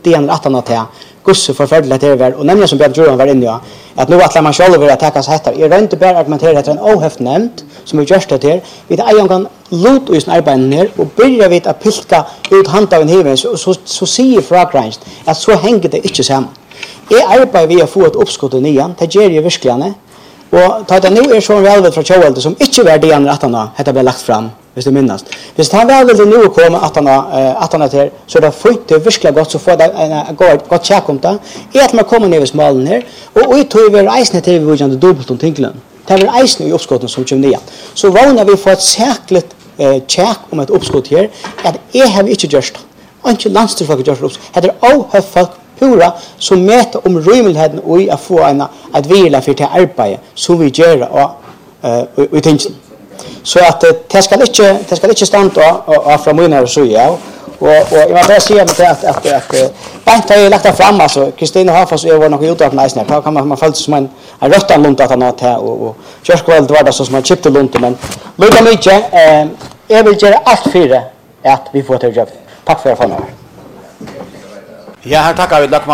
det en rättan att ta gusse förfärligt det är och nämligen som Björn Johan var inne att nu att man själv vill attacka sig här är det inte bara argumentera efter en ohäft nämnd som vi just det här vi det en gång lut i sin arbeten ner och börjar vi att pilka ut handtagen heven så ser fragrance att så hänger det inte samman. Jag arbetar vi att få ett uppskott i nian det ger ju verkligen och ta det nu är så väl från Joel som inte var det andra att han hade blivit lagt fram hvis du minnas. Hvis han väl nu komma att han till så det får det verkligen gott så får det en gott check om det. Är att man kommer ner i smalen här och vi tog över isen till vi gjorde dubbelt om tinklen. Det var isen i uppskotten som kom ner. Så när vi får ett säkert check om ett uppskott här att jag har inte gjort inte landstingsfolk gjort upp. Det är folk pura som mäter om rymligheten och att få att vila för det arbete som vi gör och tänker. Så att det ska inte stanna och från mina så ja och jag vill bara säga att bara jag lagt fram alltså Kristina Hafas är var nog ute att nice när kan man fällt som en röttan lunt att han har och Kyrkvald var det så som en chipte lunt men lika mycket jag vill göra allt för det att vi får till jobb. Tack för att jag fann. Ja, här tackar vi